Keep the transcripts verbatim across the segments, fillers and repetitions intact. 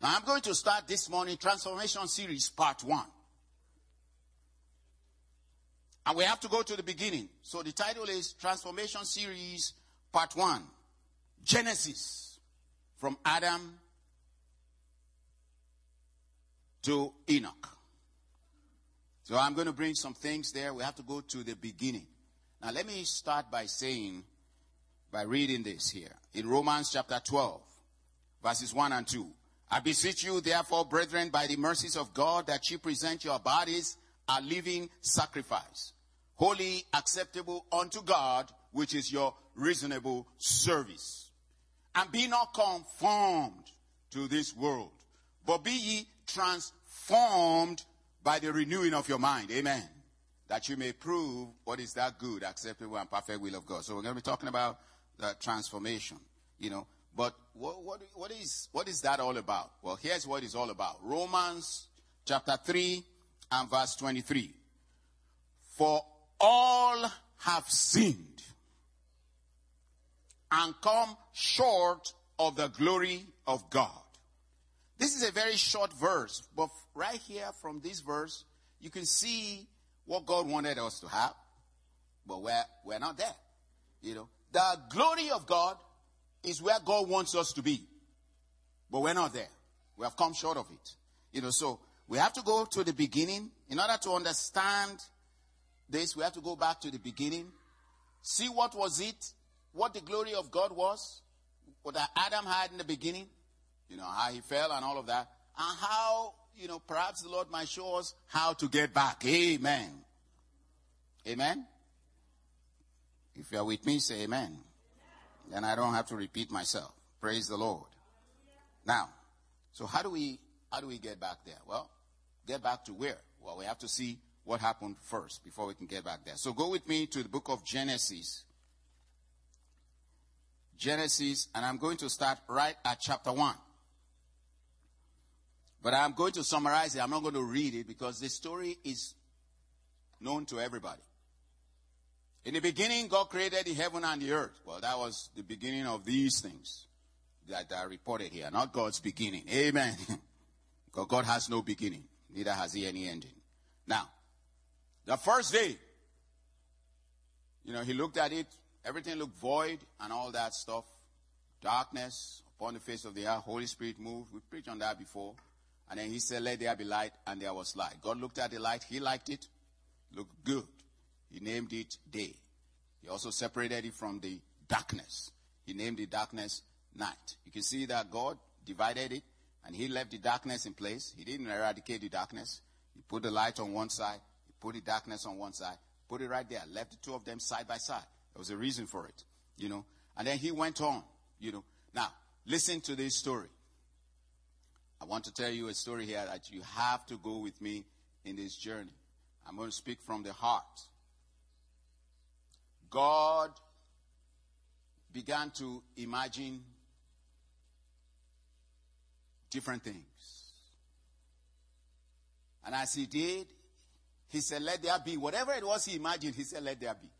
Now I'm going to start this morning Transformation Series Part one. And we have to go to the beginning. So the title is Transformation Series Part one. Genesis. From Adam to Enoch. So I'm going to bring some things there. We have to go to the beginning. Now let me start by saying, by reading this here. In Romans chapter twelve, verses one and two. I beseech you, therefore, brethren, by the mercies of God, that ye present your bodies a living sacrifice, holy, acceptable unto God, which is your reasonable service. And be not conformed to this world, but be ye transformed by the renewing of your mind. Amen. That you may prove what is that good, acceptable, and perfect will of God. So we're going to be talking about the transformation, you know. But what, what, what is what is that all about? Well, here's what it's all about. Romans chapter three and verse twenty-three. For all have sinned and come short of the glory of God. This is a very short verse, but right here from this verse, you can see what God wanted us to have, but we're, we're not there. You know, the glory of God is where God wants us to be, but we're not there. We have come short of it. You know, so we have to go to the beginning. In order to understand this, we have to go back to the beginning, see what was it, what the glory of God was, what that Adam had in the beginning, you know, how he fell and all of that, and how, you know, perhaps the Lord might show us how to get back. Amen. Amen. If you're with me, say amen. Then I don't have to repeat myself. Praise the Lord. Now, so how do we, how do we get back there? Well, get back to where? Well, we have to see what happened first before we can get back there. So go with me to the book of Genesis. Genesis, and I'm going to start right at chapter one. But I'm going to summarize it. I'm not going to read it because the story is known to everybody. In the beginning, God created the heaven and the earth. Well, that was the beginning of these things that are reported here, not God's beginning. Amen. Because God has no beginning, neither has he any ending. Now, the first day, you know, he looked at it. Everything looked void and all that stuff. Darkness upon the face of the earth. Holy Spirit moved. We preached on that before. And then he said, let there be light, and there was light. God looked at the light. He liked it. Looked good. He named it day. He also separated it from the darkness. He named the darkness night. You can see that God divided it, and he left the darkness in place. He didn't eradicate the darkness. He put the light on one side. He put the darkness on one side. Put it right there. Left the two of them side by side. There was a reason for it, you know. And then he went on, you know. Now, listen to this story. I want to tell you a story here that you have to go with me in this journey. I'm going to speak from the heart. God began to imagine different things. And as he did, he said, let there be. Whatever it was he imagined, he said, let there be.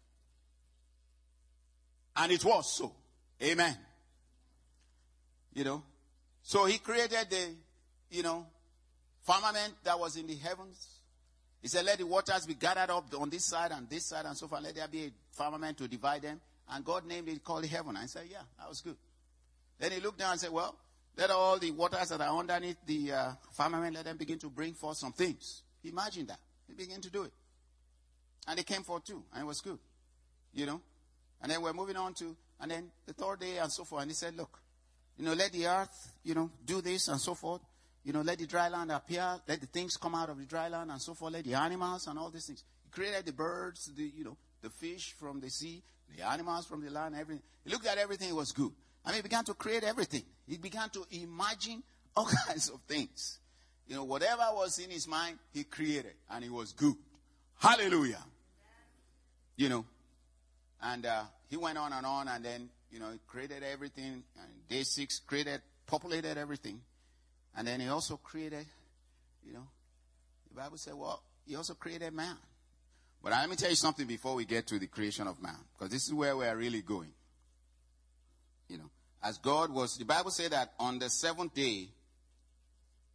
And it was so. Amen. You know. So he created the, you know, firmament that was in the heavens. He said, let the waters be gathered up on this side and this side and so forth. Let there be a firmament to divide them. And God named it, called it heaven. I said, yeah, that was good. Then he looked down and said, well, let all the waters that are underneath the uh, firmament, let them begin to bring forth some things. Imagine that. He began to do it. And they came forth too. And it was good. You know. And then we're moving on to, and then the third day and so forth. And he said, look, you know, let the earth, you know, do this and so forth. You know, let the dry land appear. Let the things come out of the dry land and so forth. Let the animals and all these things. He created the birds, the, you know, the fish from the sea, the animals from the land, everything. He looked at everything. It was good. I mean, he began to create everything. He began to imagine all kinds of things. You know, whatever was in his mind, he created. And it was good. Hallelujah. You know. And uh, he went on and on, and then, you know, he created everything. And day six, created, populated everything. And then he also created, you know, the Bible said, well, he also created man. But let me tell you something before we get to the creation of man, because this is where we are really going. You know, as God was, the Bible said that on the seventh day,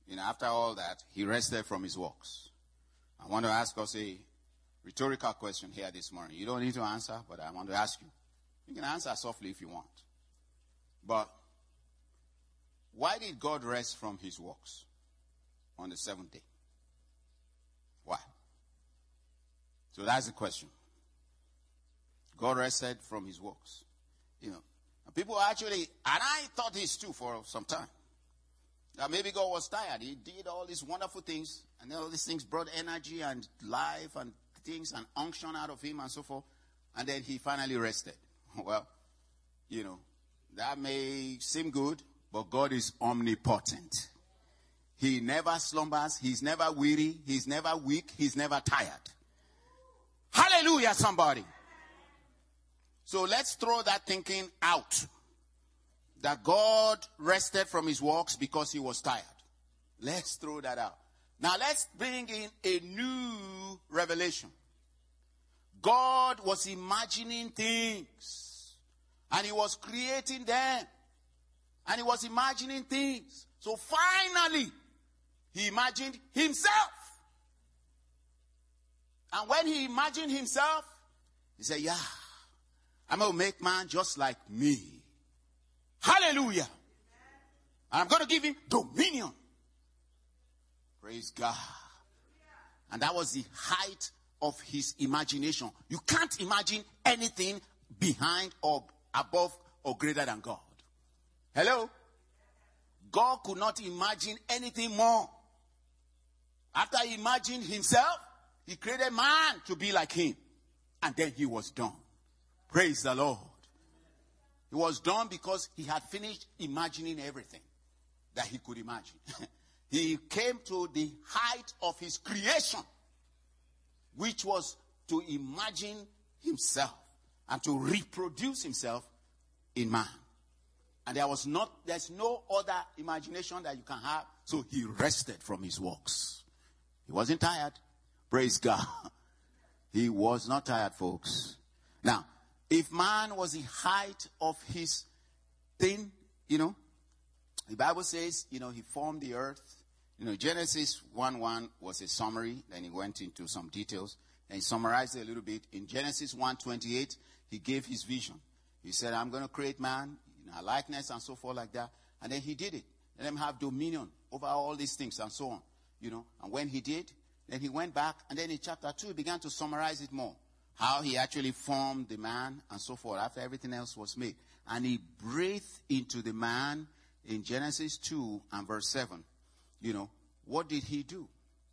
you know, after all that, he rested from his works. I want to ask us a rhetorical question here this morning. You don't need to answer, but I want to ask you. You can answer softly if you want. But why did God rest from his works on the seventh day? Why? So that's the question. God rested from his works. You know, and people actually, and I thought this too for some time. That maybe God was tired. He did all these wonderful things, and all these things brought energy and life and things and unction out of him and so forth. And then he finally rested. Well, you know, that may seem good, but God is omnipotent. He never slumbers. He's never weary. He's never weak. He's never tired. Hallelujah, somebody. So let's throw that thinking out. That God rested from his works because he was tired. Let's throw that out. Now let's bring in a new revelation. God was imagining things. And he was creating them. And he was imagining things. So finally, he imagined himself. And when he imagined himself, he said, yeah, I'm going to make man just like me. Hallelujah. And I'm going to give him dominion. Praise God. And that was the height of his imagination. You can't imagine anything behind or above or greater than God. Hello? God could not imagine anything more. After he imagined himself, he created man to be like him. And then he was done. Praise the Lord. He was done because he had finished imagining everything that he could imagine. He came to the height of his creation, which was to imagine himself and to reproduce himself in man. And there was not, there's no other imagination that you can have. So he rested from his works. He wasn't tired. Praise God. He was not tired, folks. Now, if man was the height of his thing, you know, the Bible says, you know, he formed the earth. You know, Genesis one one was a summary. Then he went into some details. And he summarized it a little bit. In Genesis one twenty-eight, he gave his vision. He said, I'm going to create man in our likeness and so forth like that. And then he did it. Let him have dominion over all these things and so on. You know, and when he did, then he went back. And then in chapter two, he began to summarize it more. How he actually formed the man and so forth after everything else was made. And he breathed into the man in Genesis two and verse seven. You know, what did he do?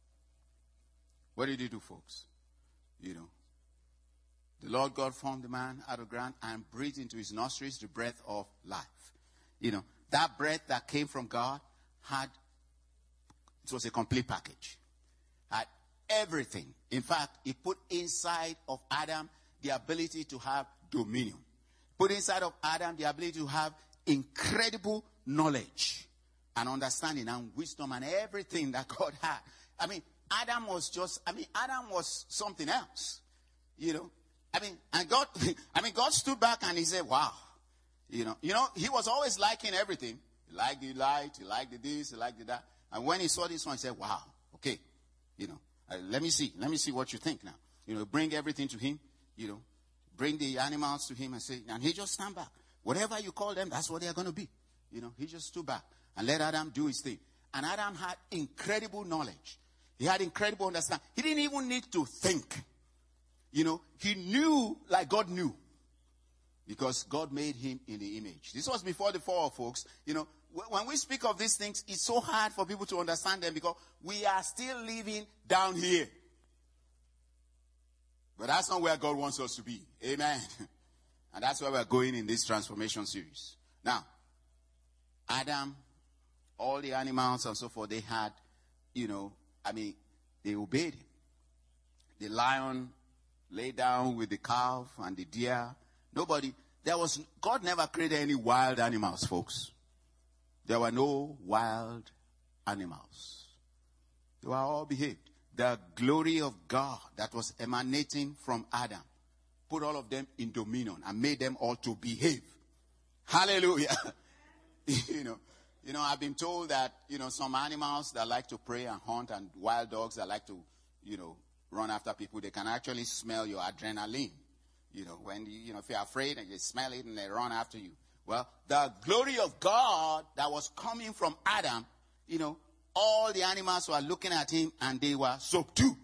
What did he do, folks? You know, the Lord God formed the man out of ground and breathed into his nostrils the breath of life. You know, that breath that came from God had, it was a complete package. Had everything. In fact, he put inside of Adam the ability to have dominion. Put inside of Adam the ability to have incredible knowledge and understanding and wisdom and everything that God had. I mean, Adam was just, I mean, Adam was something else. You know, I mean, and God, I mean, God stood back and he said, wow. You know, you know, he was always liking everything. He liked the light, he liked the this, he liked the that. And when he saw this one, he said, wow, okay, you know. Uh, let me see. Let me see what you think now. You know, bring everything to him. You know, bring the animals to him and say, and he just stand back. Whatever you call them, that's what they are going to be. You know, he just stood back and let Adam do his thing. And Adam had incredible knowledge. He had incredible understanding. He didn't even need to think. You know, he knew like God knew. Because God made him in the image. This was before the fall, folks. You know, when we speak of these things, it's so hard for people to understand them because we are still living down here. But that's not where God wants us to be. Amen. And that's where we're going in this transformation series. Now, Adam, all the animals and so forth, they had, you know, I mean, they obeyed him. The lion lay down with the calf and the deer. Nobody, there was, God never created any wild animals, folks. There were no wild animals. They were all behaved. The glory of God that was emanating from Adam put all of them in dominion and made them all to behave. Hallelujah. You know, You know, I've been told that, you know, some animals that like to prey and hunt and wild dogs that like to, you know, run after people, they can actually smell your adrenaline. You know, when, you, you know, if you're afraid and you smell it and they run after you. Well, the glory of God that was coming from Adam, you know, all the animals were looking at him and they were subdued.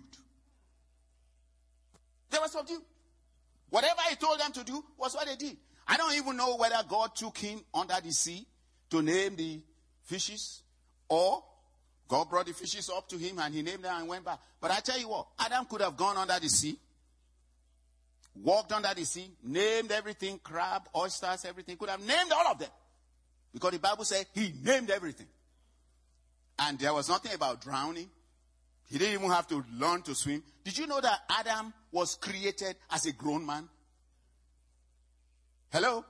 They were subdued. Whatever he told them to do was what they did. I don't even know whether God took him under the sea to name the fishes, or God brought the fishes up to him and he named them and went back. But I tell you what, Adam could have gone under the sea, walked under the sea, named everything, crab, oysters, everything. Could have named all of them. Because the Bible said he named everything. And there was nothing about drowning. He didn't even have to learn to swim. Did you know that Adam was created as a grown man? Hello?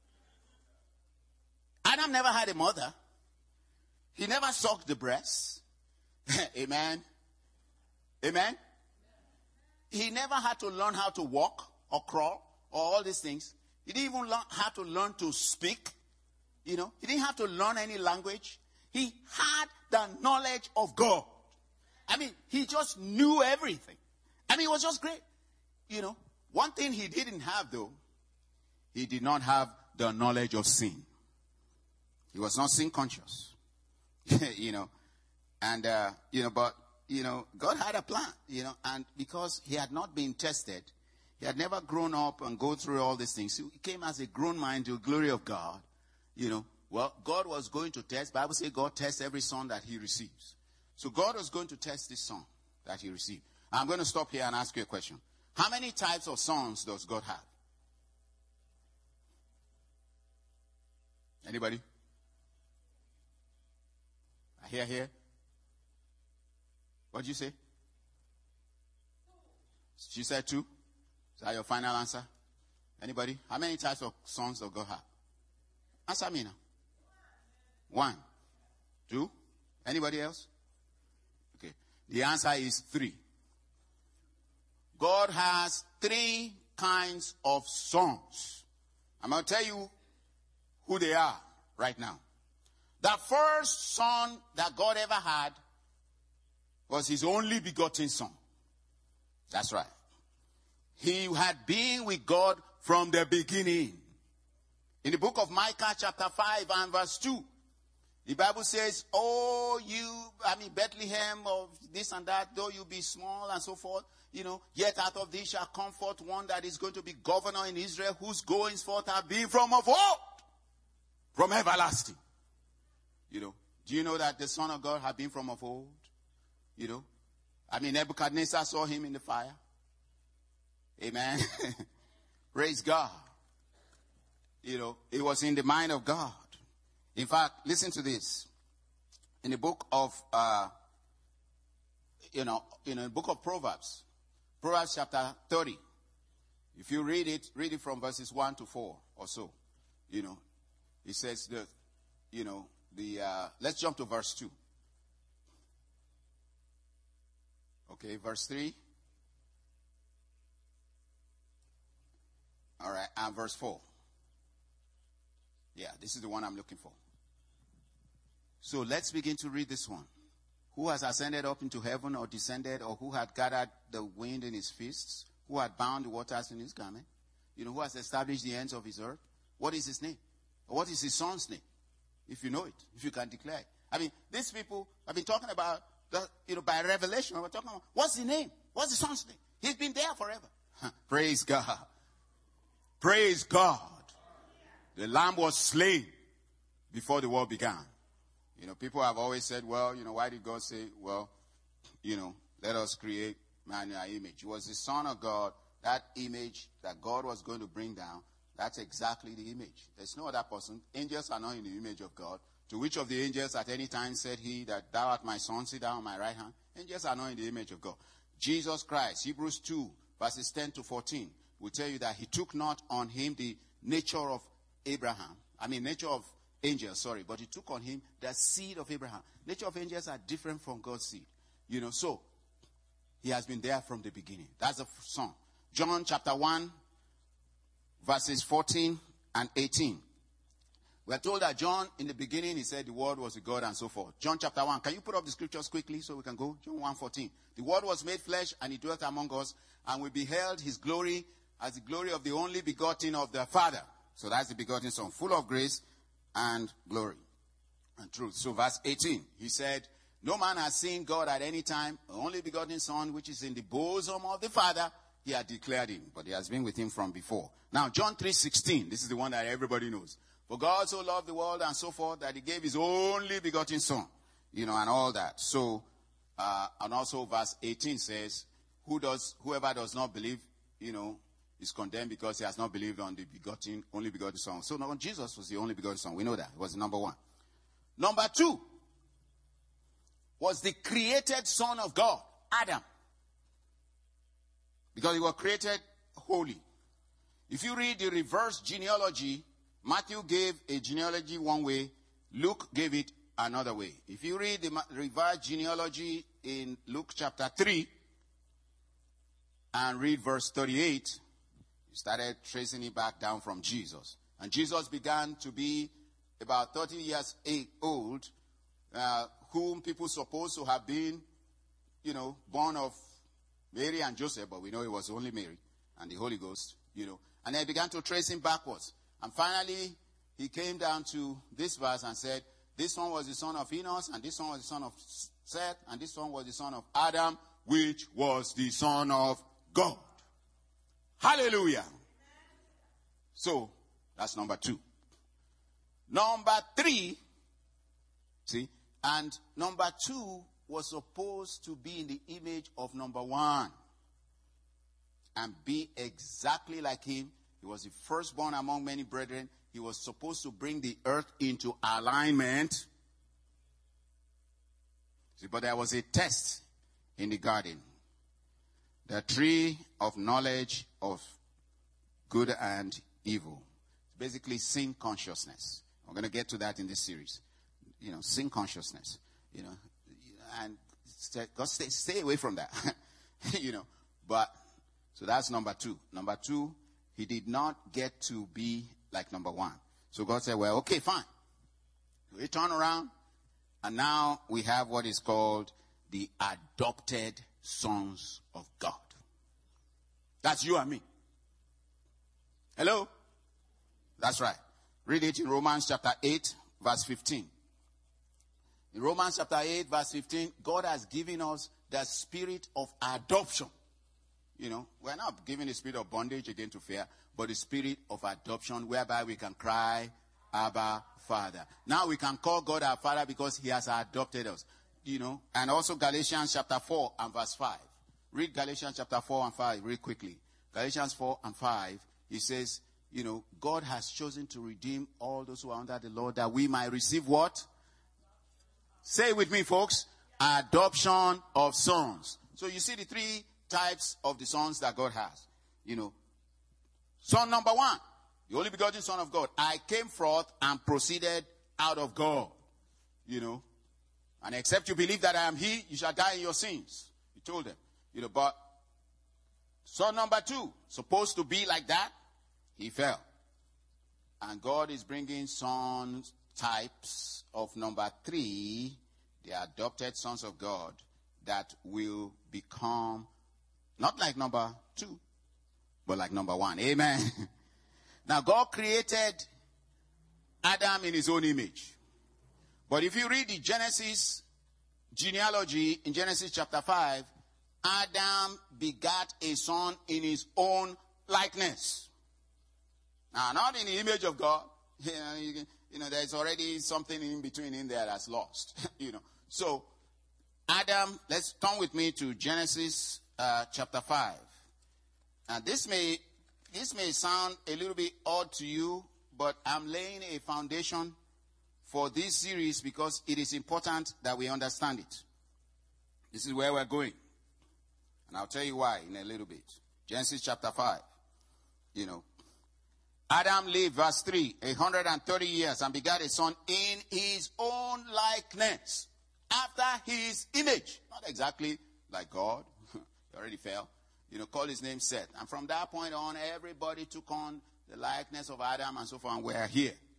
Adam never had a mother. He never sucked the breast. Amen. Amen. He never had to learn how to walk or crawl or all these things. He didn't even learn how to learn to speak. You know, he didn't have to learn any language. He had the knowledge of God. I mean, he just knew everything. I mean, it was just great. You know, one thing he didn't have, though, he did not have the knowledge of sin. He was not sin conscious. You know, and, uh, you know, but, you know, God had a plan, you know, and because he had not been tested, he had never grown up and go through all these things. So he came as a grown man to the glory of God, you know. Well, God was going to test. Bible says God tests every son that he receives. So God was going to test this son that he received. I'm going to stop here and ask you a question. How many types of sons does God have? Anybody? I hear here. What did you say? She said two. Is that your final answer? Anybody? How many types of sons does God have? Answer me now. One. Two. Anybody else? Okay. The answer is three. God has three kinds of sons. I'm going to tell you who they are right now. The first son that God ever had was his only begotten son. That's right. He had been with God from the beginning. In the book of Micah chapter five and verse two, the Bible says, oh, you, I mean, Bethlehem of this and that, though you be small and so forth, you know, yet out of thee shall come forth one that is going to be governor in Israel, whose goings forth have been from of old, from everlasting. You know, do you know that the Son of God had been from of old? You know, I mean, Nebuchadnezzar saw him in the fire. Amen. Praise God. You know, it was in the mind of God. In fact, listen to this. In the book of, uh, you know, in the book of Proverbs, Proverbs chapter thirty. If you read it, read it from verses one to four or so. You know, it says that, you know, the, uh, let's jump to verse two. Okay, verse three. All right, and verse four. Yeah, this is the one I'm looking for. So let's begin to read this one. Who has ascended up into heaven or descended, or who had gathered the wind in his fists? Who had bound the waters in his garment? You know, who has established the ends of his earth? What is his name? Or what is his son's name? If you know it, if you can declare it. I mean, these people have been talking about, the, you know, by revelation, we're talking about, what's the name? What's the son's name? He's been there forever. Praise God. Praise God. The lamb was slain before the world began. You know, people have always said, well, you know, why did God say, well, you know, let us create man in our image? It was the Son of God, that image that God was going to bring down. That's exactly the image. There's no other person. Angels are not in the image of God. To which of the angels at any time said he that thou art my son, sit down on my right hand? Angels are not in the image of God. Jesus Christ, Hebrews two, verses ten to fourteen, will tell you that he took not on him the nature of Abraham. I mean, nature of angels, sorry. But he took on him the seed of Abraham. Nature of angels are different from God's seed. You know, so he has been there from the beginning. That's the song. John chapter one, verses fourteen and eighteen. We are told that John, in the beginning, he said the Word was with God and so forth. John chapter one. Can you put up the scriptures quickly so we can go? John one fourteen. The Word was made flesh and he dwelt among us, and we beheld his glory as the glory of the only begotten of the Father. So that's the begotten Son, full of grace and glory and truth. So verse eighteen, he said, no man has seen God at any time. The only begotten Son, which is in the bosom of the Father, he had declared him, but he has been with him from before. Now, John three sixteen, this is the one that everybody knows. For God so loved the world and so forth that he gave his only begotten Son, you know, and all that. So, uh, and also verse eighteen says, who does, whoever does not believe, you know, is condemned because he has not believed on the begotten, only begotten Son. So, no, Jesus was the only begotten Son. We know that. He was the number one. Number two was the created Son of God, Adam. Because he was created holy. If you read the reverse genealogy, Matthew gave a genealogy one way, Luke gave it another way. If you read the reverse genealogy in Luke chapter three and read verse thirty-eight, you started tracing it back down from Jesus. And Jesus began to be about thirty years old, uh, whom people suppose to have been, you know, born of Mary and Joseph, but we know it was only Mary and the Holy Ghost, you know. And they began to trace him backwards. And finally, he came down to this verse and said, this one was the son of Enos, and this one was the son of Seth, and this one was the son of Adam, which was the son of God. Hallelujah. So, that's number two. Number three, see, and number two was supposed to be in the image of number one and be exactly like him. He was the firstborn among many brethren. He was supposed to bring the earth into alignment. See, but there was a test in the garden. The tree of knowledge of good and evil. Basically, sin consciousness. We're going to get to that in this series. You know, sin consciousness. You know, and stay, stay, stay away from that. You know, but, so that's number two. Number two, he did not get to be like number one. So God said, well, okay, fine. We turn around, and now we have what is called the adopted sons of God. That's you and me. Hello? That's right. Read it in Romans chapter eight, verse fifteen. In Romans chapter eight, verse fifteen, God has given us the spirit of adoption. You know, we're not given the spirit of bondage again to fear, but the spirit of adoption whereby we can cry, Abba, Father. Now we can call God our Father because he has adopted us. You know, and also Galatians chapter four and verse five. Read Galatians chapter four and five real quickly. Galatians four and five, he says, you know, God has chosen to redeem all those who are under the law that we might receive what? Say it with me, folks. Adoption of sons. So you see the three types of the sons that God has. You know, son number one, the only begotten Son of God. I came forth and proceeded out of God. You know, and except you believe that I am he, you shall die in your sins. He told them. You know, but son number two, supposed to be like that, he fell. And God is bringing sons types of number three, the adopted sons of God, that will become not like number two, but like number one. Amen. Now, God created Adam in his own image. But if you read the Genesis genealogy in Genesis chapter five, Adam begat a son in his own likeness. Now, not in the image of God. You know, you, can, you know there's already something in between in there that's lost. You know, so Adam, let's turn with me to Genesis uh, chapter five. And this may this may sound a little bit odd to you, but I'm laying a foundation for this series because it is important that we understand it. This is where we're going. And I'll tell you why in a little bit. Genesis chapter five. You know, Adam lived, verse three, one hundred thirty years and begat a son in his own likeness, after his image. Not exactly like God. He already fell. You know, called his name Seth. And from that point on, everybody took on the likeness of Adam and so forth, and we're here.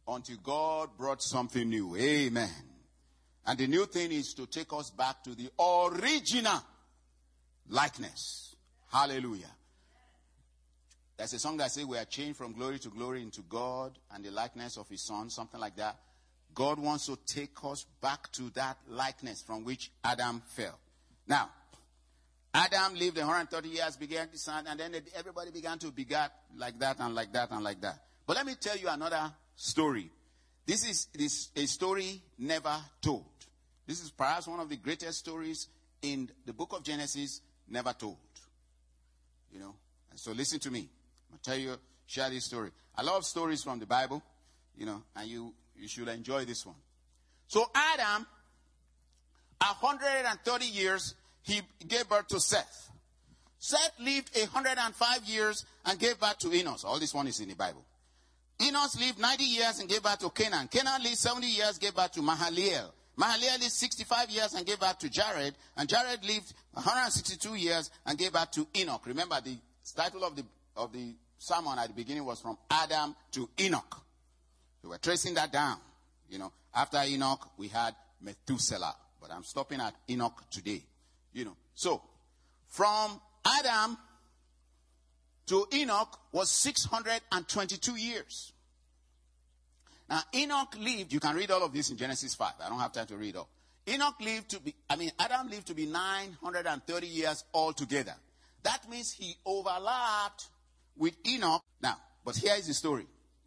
until God brought something new. Amen. And the new thing is to take us back to the original likeness. Hallelujah. There's a song that says we are changed from glory to glory into God and the likeness of his son, something like that. God wants to take us back to that likeness from which Adam fell. Now, Adam lived one hundred thirty years, began to son, and then everybody began to beget like that and like that and like that. But let me tell you another story. This is, this a story never told. This is perhaps one of the greatest stories in the book of Genesis, never told. You know, and so listen to me. I'm going to tell you, share this story. I love stories from the Bible, you know, and you, you should enjoy this one. So Adam, one hundred thirty years, he gave birth to Seth. Seth lived one hundred five years and gave birth to Enos. All this one is in the Bible. Enos lived ninety years and gave birth to Canaan. Canaan lived seventy years, gave birth to Mahalalel. Mahalalel lived sixty-five years and gave birth to Jared. And Jared lived one hundred sixty-two years and gave birth to Enoch. Remember, the title of the of the sermon at the beginning was from Adam to Enoch. So we're tracing that down. You know, after Enoch, we had Methuselah. But I'm stopping at Enoch today. You know, so from Adam to Enoch was six hundred twenty-two years. Now, Enoch lived, you can read all of this in Genesis five. I don't have time to read all. Enoch lived to be, I mean, Adam lived to be nine hundred thirty years altogether. That means he overlapped with Enoch. Now, but here is the story.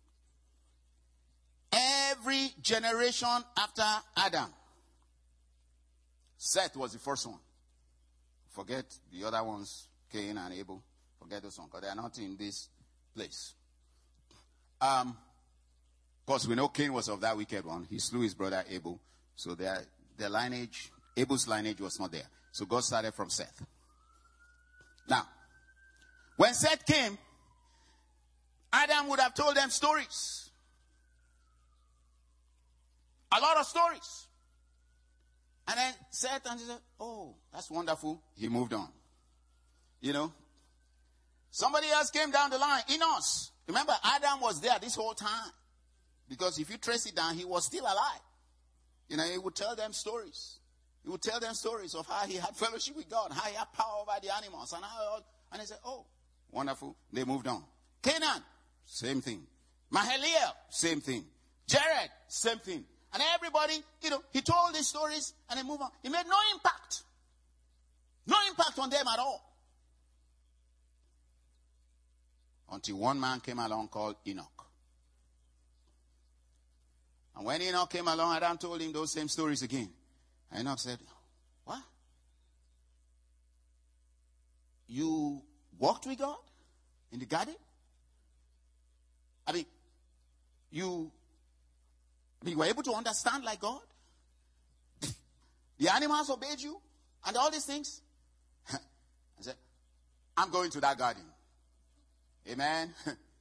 Every generation after Adam, Seth was the first one. Forget the other ones, Cain and Abel. Forget those ones, because they are not in this place. Um, of course, we know Cain was of that wicked one. He slew his brother Abel. So their, their lineage, Abel's lineage was not there. So God started from Seth. Now, when Seth came, Adam would have told them stories. A lot of stories. And then Seth and he said, oh, that's wonderful. He moved on. You know. Somebody else came down the line. Enos. Remember, Adam was there this whole time. Because if you trace it down, he was still alive. You know, he would tell them stories. He would tell them stories of how he had fellowship with God, how he had power over the animals. And, how, and they said, oh, wonderful. They moved on. Canaan, same thing. Mahalalel, same thing. Jared, same thing. And everybody, you know, he told these stories and they moved on. He made no impact. No impact on them at all. Until one man came along called Enoch. And when Enoch came along, Adam told him those same stories again. And Enoch said, what? You walked with God in the garden? I mean, you, I mean, you were able to understand like God? The animals obeyed you? And all these things? I said, I'm going to that garden. Amen.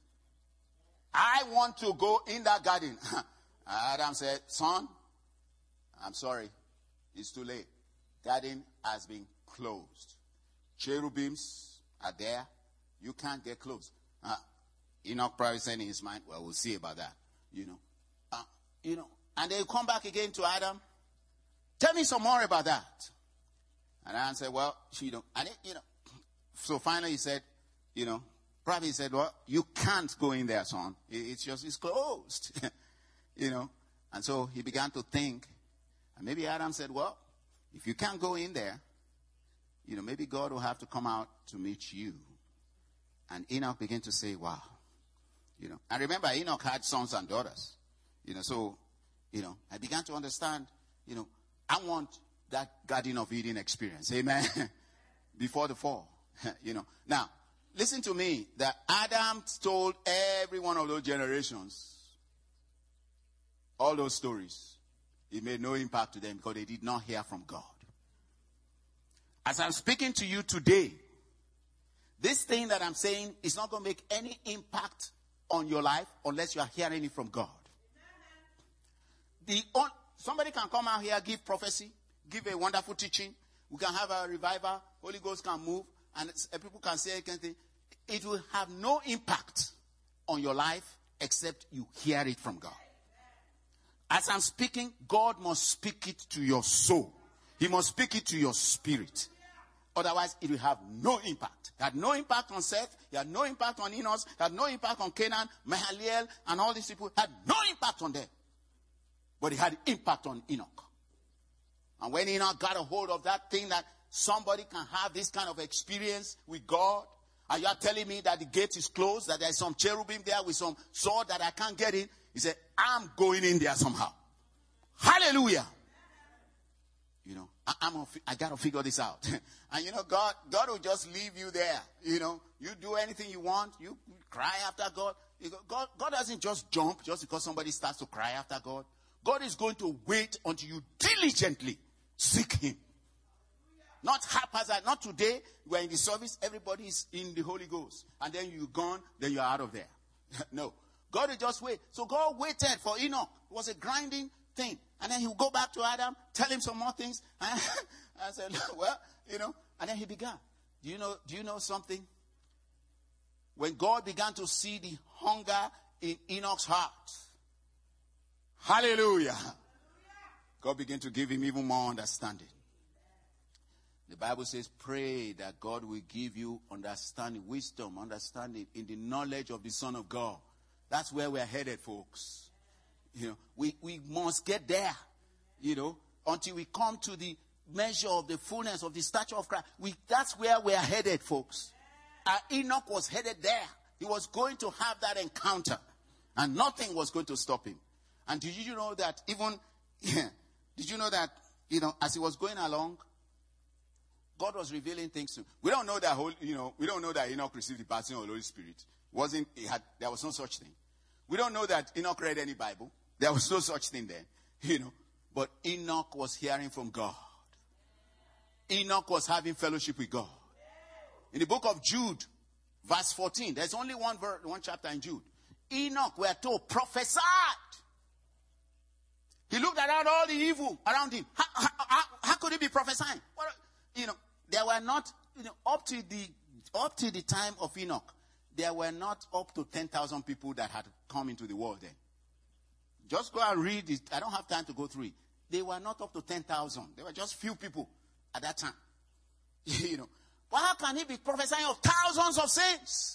I want to go in that garden. Adam said, son, I'm sorry. It's too late. Garden has been closed. Cherubims are there. You can't get close. Uh, Enoch probably said in his mind, well, we'll see about that. You know. Uh, you know. And they come back again to Adam. Tell me some more about that. And Adam said, well, you know. And it, you know. So finally he said, you know. Probably he said, well, you can't go in there, son. It's just, it's closed. You know. And so he began to think. And maybe Adam said, well, if you can't go in there, you know, maybe God will have to come out to meet you. And Enoch began to say, wow. You know. And remember, Enoch had sons and daughters. You know, so, you know, I began to understand, you know, I want that Garden of Eden experience. Amen. Before the fall. You know. Now, listen to me, that Adam told every one of those generations all those stories. It made no impact to them because they did not hear from God. As I'm speaking to you today, this thing that I'm saying is not going to make any impact on your life unless you are hearing it from God. The on, somebody can come out here, give prophecy, give a wonderful teaching. We can have a revival. Holy Ghost can move. And people can say anything. It will have no impact on your life except you hear it from God. As I'm speaking, God must speak it to your soul. He must speak it to your spirit. Otherwise, it will have no impact. It had no impact on Seth. It had no impact on Enos. It had no impact on Canaan, Mahalalel, and all these people. It had no impact on them. But it had impact on Enoch. And when Enoch got a hold of that thing that somebody can have this kind of experience with God, and you are telling me that the gate is closed, that there is some cherubim there with some sword that I can't get in, he said, I'm going in there somehow. Hallelujah. You know, I, I'm a, I got to figure this out. And you know, God, God will just leave you there. You know, you do anything you want. You cry after God. You go, God, God doesn't just jump just because somebody starts to cry after God. God is going to wait until you diligently seek him. Not haphazard. Not today. We're in the service. Everybody is in the Holy Ghost. And then you're gone. Then you're out of there. No. God will just wait. So God waited for Enoch. It was a grinding thing. And then he would go back to Adam, tell him some more things. And I said, well, you know, and then he began. Do you know, do you know something? When God began to see the hunger in Enoch's heart, hallelujah, God began to give him even more understanding. The Bible says, pray that God will give you understanding, wisdom, understanding in the knowledge of the Son of God. That's where we're headed, folks. You know, we, we must get there, you know, until we come to the measure of the fullness of the stature of Christ. We, that's where we're headed, folks. Uh, Enoch was headed there. He was going to have that encounter, and nothing was going to stop him. And did you know that even, yeah, did you know that, you know, as he was going along, God was revealing things to him. We don't know that whole, you know, we don't know that Enoch received the baptism of the Holy Spirit. Wasn't, he had, there was no such thing. We don't know that Enoch read any Bible. There was no such thing then, you know. But Enoch was hearing from God. Enoch was having fellowship with God. In the book of Jude, verse fourteen, there's only one verse, one chapter in Jude. Enoch, we're told, prophesied. He looked around all the evil around him. How, how, how, how could he be prophesying? Well, you know, there were not, you know, up to the up to the time of Enoch, there were not up to ten thousand people that had come into the world then. Just go and read it. I don't have time to go through it. They were not up to ten thousand. There were just few people at that time. You know. But how can he be prophesying of thousands of saints?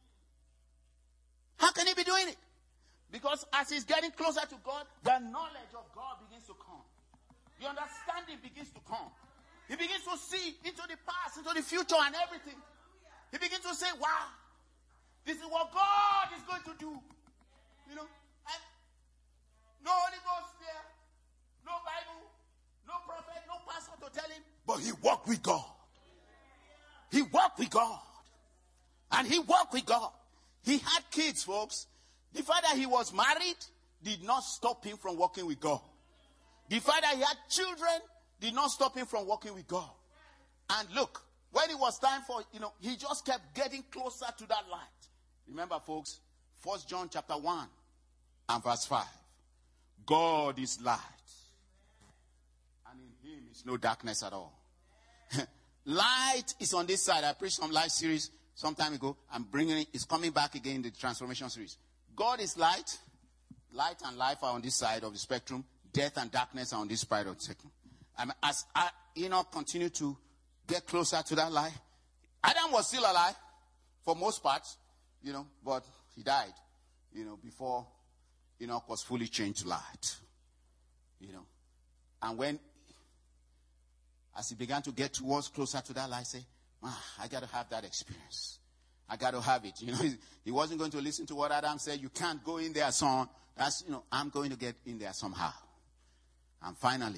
How can he be doing it? Because as he's getting closer to God, the knowledge of God begins to come. The understanding begins to come. He begins to see into the past, into the future and everything. He begins to say, wow, this is what God is going to do. You know, and no Holy Ghost there, no Bible, no prophet, no pastor to tell him. But he walked with God. He walked with God. And he walked with God. He had kids, folks. The fact that he was married did not stop him from walking with God. The fact that he had children did not stop him from walking with God. And look, when it was time for, you know, he just kept getting closer to that light. Remember, folks, First John chapter one and verse five. God is light. And in him is no darkness at all. Light is on this side. I preached some light series some time ago. I'm bringing it. It's coming back again in the transformation series. God is light. Light and life are on this side of the spectrum. Death and darkness are on this side of the spectrum. And as Enoch continued to get closer to that light, Adam was still alive for most parts, you know, but he died, you know, before Enoch was fully changed to light, you know. And when, as he began to get towards closer to that light, I say, ah, I got to have that experience. I got to have it. You know, he, he wasn't going to listen to what Adam said. You can't go in there, son. That's, you know, I'm going to get in there somehow. And finally,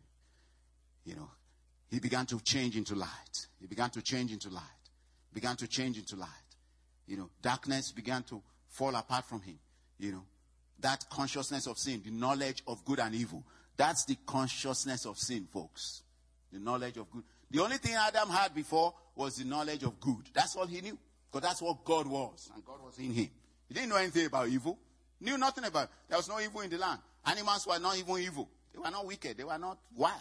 you know, he began to change into light. He began to change into light. Began to change into light. You know, darkness began to fall apart from him. You know, that consciousness of sin, the knowledge of good and evil. That's the consciousness of sin, folks. The knowledge of good. The only thing Adam had before was the knowledge of good. That's all he knew. Because that's what God was. And God was in him. He didn't know anything about evil. Knew nothing about it. There was no evil in the land. Animals were not even evil. They were not wicked. They were not wild.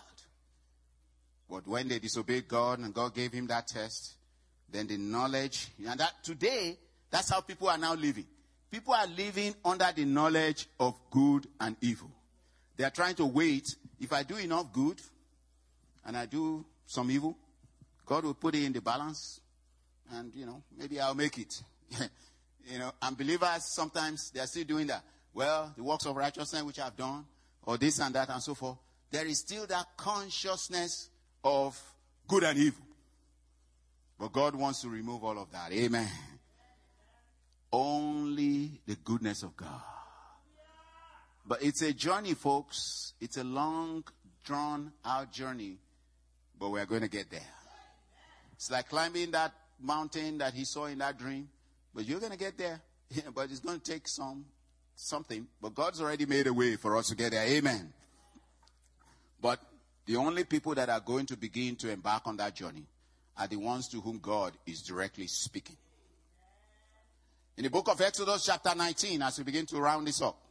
But when they disobeyed God and God gave him that test, then the knowledge, and that today, that's how people are now living. People are living under the knowledge of good and evil. They are trying to wait. If I do enough good and I do some evil, God will put it in the balance and, you know, maybe I'll make it. You know, and believers, sometimes they are still doing that. Well, the works of righteousness which I've done, or this and that and so forth. There is still that consciousness of good and evil. But God wants to remove all of that. Amen. Only the goodness of God. But it's a journey, folks. It's a long, drawn-out journey. But we're going to get there. It's like climbing that mountain that he saw in that dream. But you're going to get there. But it's going to take some something. But God's already made a way for us to get there. Amen. But the only people that are going to begin to embark on that journey are the ones to whom God is directly speaking. In the book of Exodus chapter nineteen, as we begin to round this up,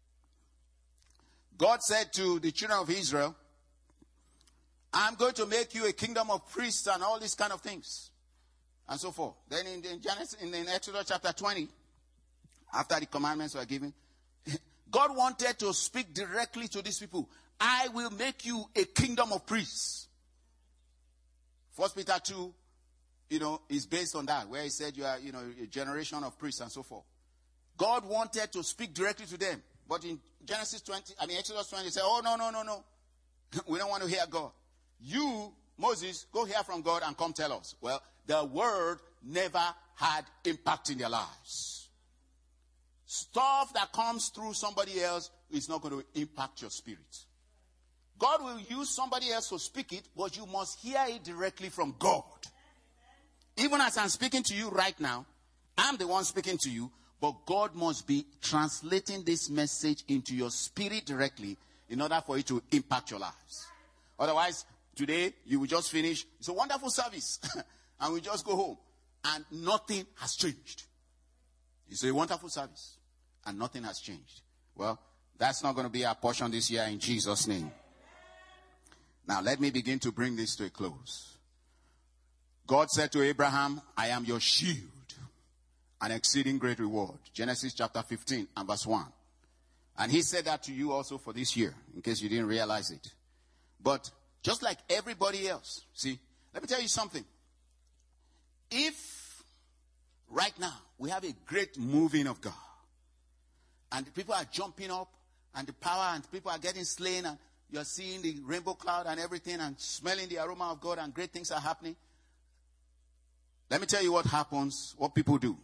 God said to the children of Israel, I'm going to make you a kingdom of priests and all these kind of things. And so forth. Then in, in Genesis, in, in Exodus chapter twenty, after the commandments were given, God wanted to speak directly to these people. I will make you a kingdom of priests. First Peter two, you know, is based on that, where he said you are, you know, a generation of priests and so forth. God wanted to speak directly to them. But in Genesis twenty, I mean Exodus twenty, he said, oh, no, no, no, no. We don't want to hear God. You, Moses, go hear from God and come tell us. Well, the word never had impact in their lives. Stuff that comes through somebody else is not going to impact your spirit. God will use somebody else to speak it, but you must hear it directly from God. Even as I'm speaking to you right now, I'm the one speaking to you, but God must be translating this message into your spirit directly in order for it to impact your lives. Otherwise, today, you will just finish. It's a wonderful service. And we just go home. And nothing has changed. It's a wonderful service. And nothing has changed. Well, that's not going to be our portion this year in Jesus' name. Now, let me begin to bring this to a close. God said to Abraham, I am your shield, an exceeding great reward. Genesis chapter fifteen and verse one. And he said that to you also for this year, in case you didn't realize it. But just like everybody else, see, let me tell you something. If right now we have a great moving of God, and the people are jumping up, and the power, and people are getting slain, and you're seeing the rainbow cloud and everything, and smelling the aroma of God, and great things are happening. Let me tell you what happens, what people do.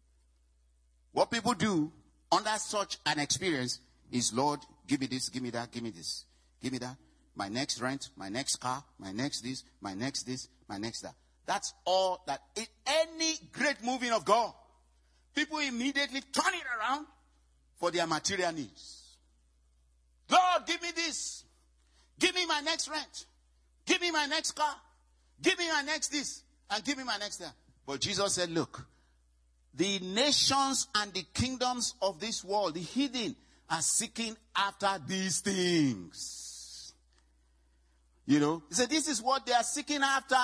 What people do under such an experience is, Lord, give me this, give me that, give me this, give me that. My next rent, my next car, my next this, my next this, my next that. That's all that. In any great moving of God, people immediately turn it around for their material needs. Lord, give me this. Give me my next rent. Give me my next car. Give me my next this. And give me my next that. But Jesus said, look, the nations and the kingdoms of this world, the hidden, are seeking after these things. You know, he said, this is what they are seeking after.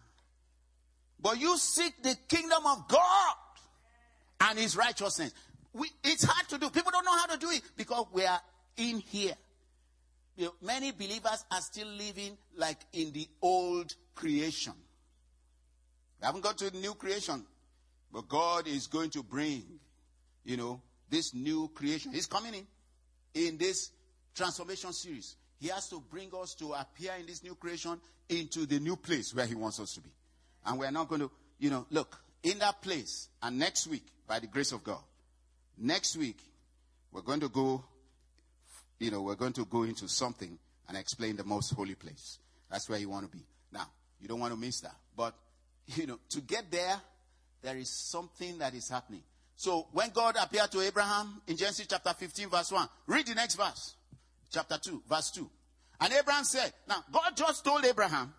But you seek the kingdom of God and his righteousness. We, it's hard to do. People don't know how to do it because we are in here. You know, many believers are still living like in the old creation. We haven't got to the new creation. But God is going to bring, you know, this new creation. He's coming in, in this transformation series. He has to bring us to appear in this new creation into the new place where he wants us to be. And we're not going to, you know, look, in that place. And next week, by the grace of God, next week, we're going to go, you know, we're going to go into something and explain the most holy place. That's where you want to be. Now, you don't want to miss that. But, you know, to get there, there is something that is happening. So when God appeared to Abraham in Genesis chapter fifteen verse one, read the next verse. Chapter two, verse two. And Abraham said, now God just told Abraham,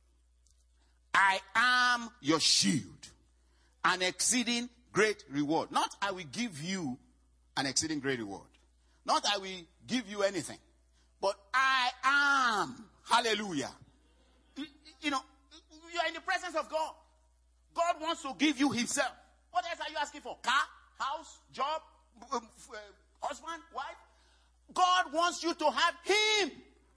I am your shield, an exceeding great reward. Not I will give you an exceeding great reward. Not I will give you anything. But I am. Hallelujah. You know, you are in the presence of God. God wants to give you himself. What else are you asking for? Car, house, job, husband, wife? God wants you to have him.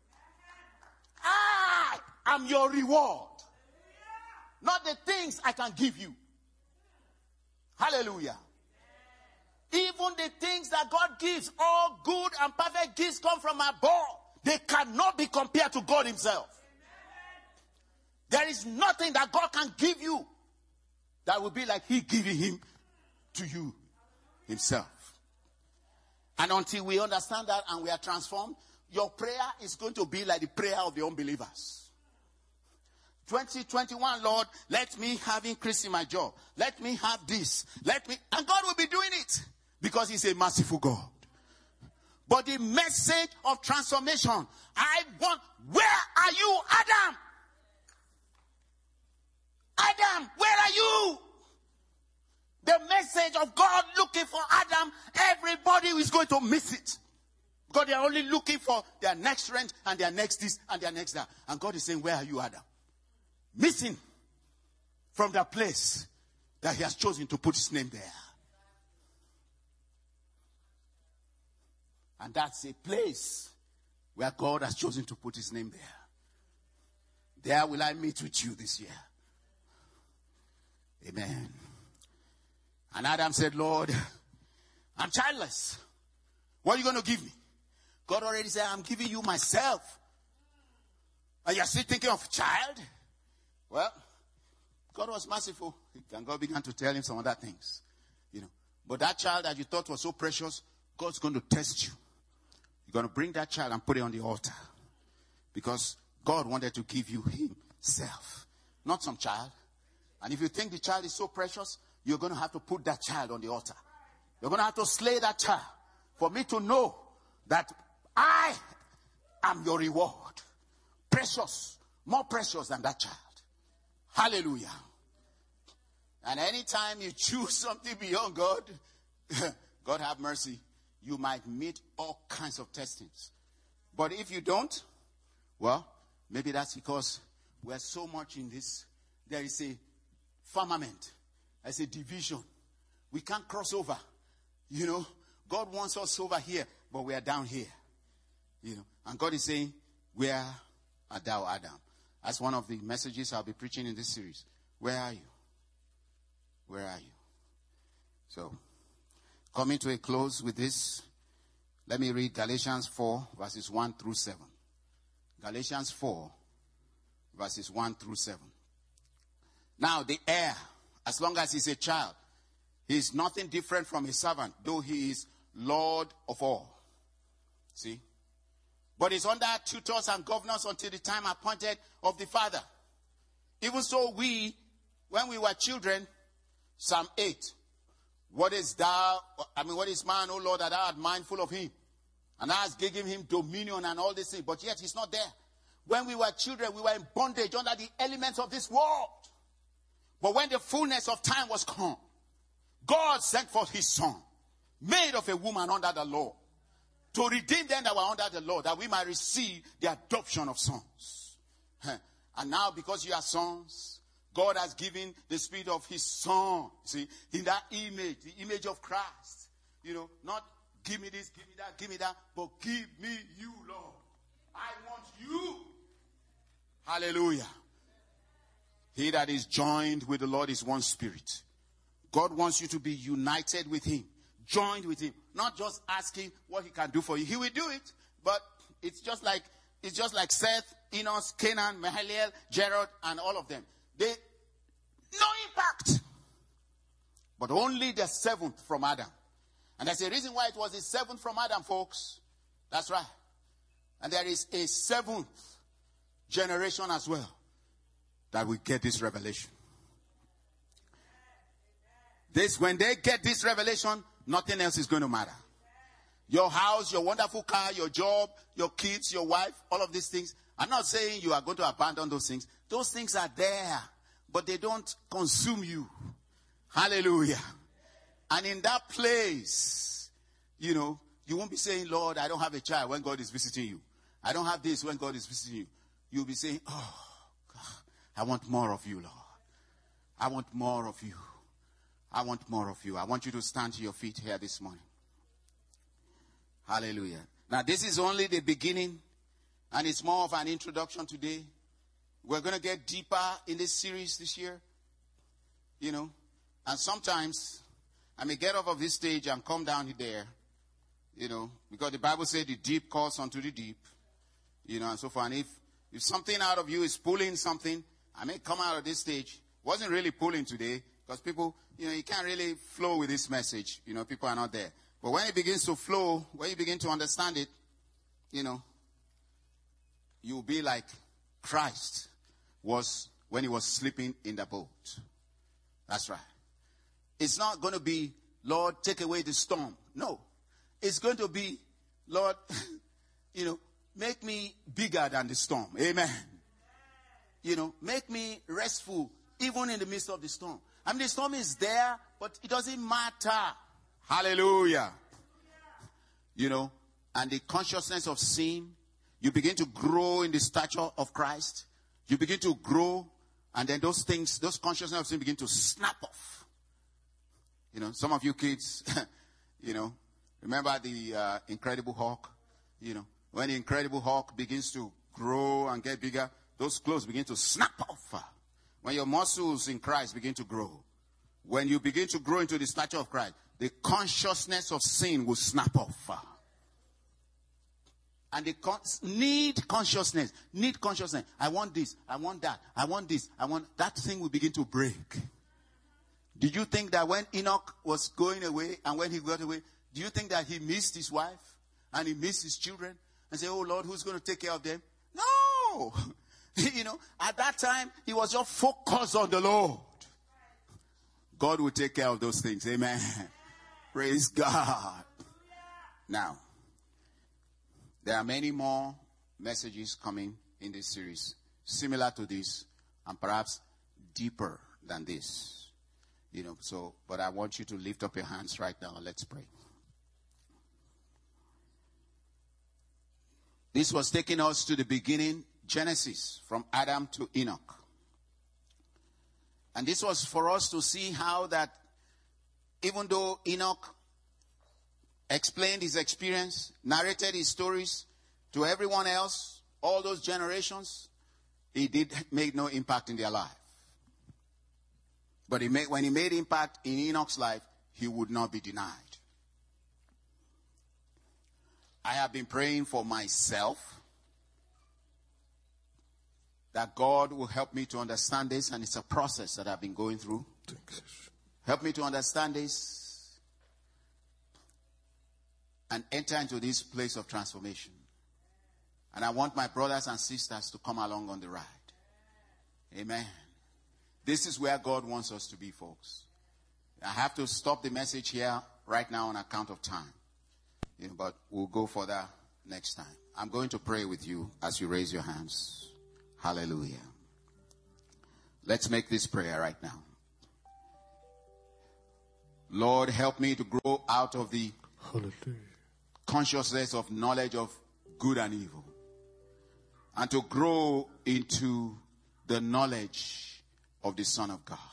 I am your reward. Not the things I can give you. Hallelujah. Even the things that God gives, all good and perfect gifts come from above. They cannot be compared to God himself. There is nothing that God can give you that will be like he giving him to you himself. And until we understand that and we are transformed, your prayer is going to be like the prayer of the unbelievers. twenty twenty-one, Lord, let me have increase in my job. Let me have this. Let me, and God will be doing it because he's a merciful God. But the message of transformation, I want, where are you, Adam? Adam, where are you? The message of God looking for Adam, everybody is going to miss it. Because they are only looking for their next rent and their next this and their next that. And God is saying, where are you, Adam? Missing from the place that he has chosen to put his name there. And that's a place where God has chosen to put his name there. There will I meet with you this year. Amen. And Adam said, Lord, I'm childless. What are you going to give me? God already said, I'm giving you myself. And you're still thinking of child? Well, God was merciful. And God began to tell him some other things. You know. But that child that you thought was so precious, God's going to test you. You're going to bring that child and put it on the altar. Because God wanted to give you himself. Not some child. And if you think the child is so precious, you're going to have to put that child on the altar. You're going to have to slay that child for me to know that I am your reward. Precious. More precious than that child. Hallelujah. And anytime you choose something beyond God, God have mercy, you might meet all kinds of testings. But if you don't, well, maybe that's because we're so much in this. There is a firmament. There's a division. We can't cross over. You know, God wants us over here, but we are down here. You know, and God is saying, where art thou, Adam? That's one of the messages I'll be preaching in this series. Where are you? Where are you? So, coming to a close with this, let me read Galatians four, verses one through seven. Galatians four, verses one through seven. Now, the heir, as long as he's a child, he is nothing different from a servant, though he is Lord of all. See? But he's under tutors and governors until the time appointed of the Father. Even so, we, when we were children, Psalm eight, what is thou, I mean, what is man, O Lord, that thou art mindful of him? And thou hast given him dominion and all these things, but yet he's not there. When we were children, we were in bondage under the elements of this world. But when the fullness of time was come, God sent forth his son, made of a woman under the law, to redeem them that were under the law, that we might receive the adoption of sons. And now, because you are sons, God has given the spirit of his son. See, in that image, the image of Christ. You know, not give me this, give me that, give me that, but give me you, Lord. I want you. Hallelujah. He that is joined with the Lord is one spirit. God wants you to be united with him, joined with him, not just asking what he can do for you. He will do it, but it's just like it's just like Seth, Enos, Canaan, Mahalalel, Jared, and all of them. They no impact, but only the seventh from Adam. And there's a reason why it was the seventh from Adam, folks. That's right. And there is a seventh generation as well that will get this revelation. This, when they get this revelation, nothing else is going to matter. Your house, your wonderful car, your job, your kids, your wife, all of these things. I'm not saying you are going to abandon those things. Those things are there, but they don't consume you. Hallelujah. And in that place, you know, you won't be saying, Lord, I don't have a child when God is visiting you. I don't have this when God is visiting you. You'll be saying, oh, God, I want more of you, Lord. I want more of you. I want more of you. I want you to stand to your feet here this morning. Hallelujah. Now, this is only the beginning, and it's more of an introduction today. We're going to get deeper in this series this year, you know. And sometimes I may get off of this stage and come down there, you know, because the Bible said the deep calls unto the deep, you know, and so forth. And if, if something out of you is pulling something, I may come out of this stage. Wasn't really pulling today because people, you know, you can't really flow with this message. You know, people are not there. But when it begins to flow, when you begin to understand it, you know, you'll be like Christ was when he was sleeping in the boat. That's right. It's not going to be, Lord, take away the storm. No. It's going to be, Lord, you know, make me bigger than the storm. Amen. You know, make me restful even in the midst of the storm. I mean, the storm is there, but it doesn't matter. Hallelujah. You know, and the consciousness of sin, you begin to grow in the stature of Christ. You begin to grow, and then those things, those consciousness of sin begin to snap off. You know, some of you kids, you know, remember the uh, Incredible Hulk? You know, when the Incredible Hulk begins to grow and get bigger, those clothes begin to snap off. When your muscles in Christ begin to grow, when you begin to grow into the stature of Christ, the consciousness of sin will snap off. And they con- need consciousness, need consciousness. I want this, I want that, I want this, I want... That thing will begin to break. Did you think that when Enoch was going away and when he got away, do you think that he missed his wife and he missed his children and say, oh Lord, who's going to take care of them? No! You know, at that time, he was just focused on the Lord. God will take care of those things. Amen. Praise God. Now, there are many more messages coming in this series, similar to this, and perhaps deeper than this. You know, so, but I want you to lift up your hands right now. Let's pray. This was taking us to the beginning, Genesis, from Adam to Enoch. And this was for us to see how that even though Enoch explained his experience, narrated his stories to everyone else, all those generations, he did make no impact in their life. But he made, when he made impact in Enoch's life, he would not be denied. I have been praying for myself that God will help me to understand this, and it's a process that I've been going through. Thanks. Help me to understand this and enter into this place of transformation. And I want my brothers and sisters to come along on the ride. Amen. This is where God wants us to be, folks. I have to stop the message here right now on account of time. You know, but we'll go further next time. I'm going to pray with you as you raise your hands. Hallelujah. Let's make this prayer right now. Lord, help me to grow out of the Hallelujah. Consciousness of knowledge of good and evil, and to grow into the knowledge of the Son of God.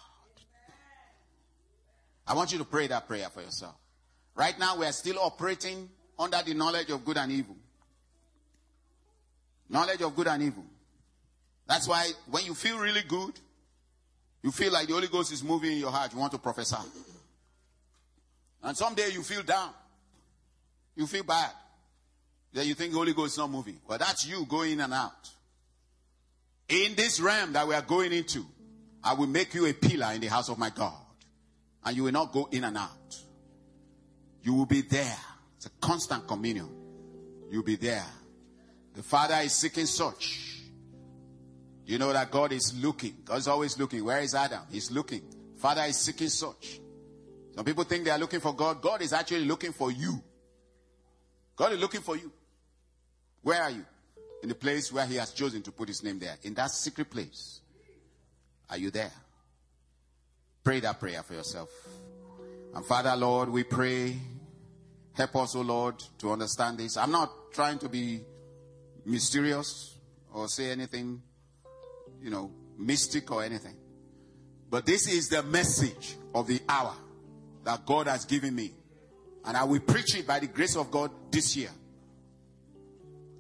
I want you to pray that prayer for yourself. Right now, we are still operating under the knowledge of good and evil. Knowledge of good and evil. That's why when you feel really good, you feel like the Holy Ghost is moving in your heart, you want to prophesy. And someday you feel down. You feel bad. Then you think the Holy Ghost is not moving. But that's you going in and out. In this realm that we are going into, I will make you a pillar in the house of my God. And you will not go in and out. You will be there. It's a constant communion. You'll be there. The Father is seeking such. You know that God is looking. God's always looking. Where is Adam? He's looking. Father is seeking such. Some people think they are looking for God. God is actually looking for you. God is looking for you. Where are you? In the place where he has chosen to put his name there. In that secret place. Are you there? Pray that prayer for yourself. And Father, Lord, we pray. Help us, O Lord, to understand this. I'm not trying to be mysterious or say anything, you know, mystic or anything. But this is the message of the hour that God has given me. And I will preach it by the grace of God this year.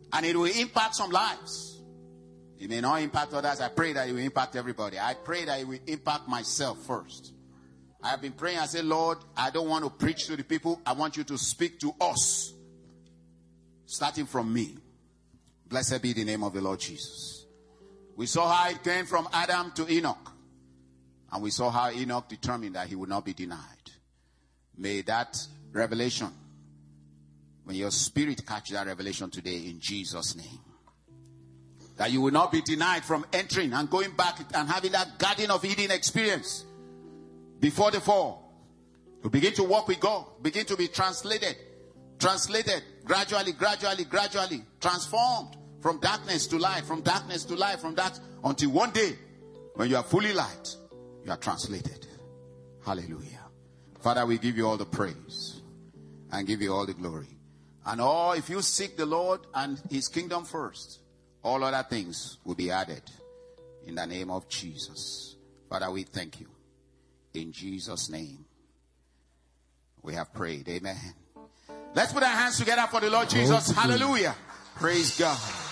And it will impact some lives. It may not impact others. I pray that it will impact everybody. I pray that it will impact myself first. I have been praying. I say, Lord, I don't want to preach to the people. I want you to speak to us. Starting from me. Blessed be the name of the Lord Jesus. We saw how it came from Adam to Enoch. And we saw how Enoch determined that he would not be denied. May that revelation, when your spirit catch that revelation today in Jesus' name, that you will not be denied from entering and going back and having that Garden of Eden experience before the fall. You begin to walk with God, begin to be translated, translated gradually, gradually, gradually, transformed from darkness to light, from darkness to light, from that until one day when you are fully light, you are translated. Hallelujah. Father, we give you all the praise and give you all the glory. And all, if you seek the Lord and his kingdom first, all other things will be added in the name of Jesus. Father, we thank you. In Jesus' name, we have prayed. Amen. Let's put our hands together for the Lord Jesus. Hallelujah. Praise God.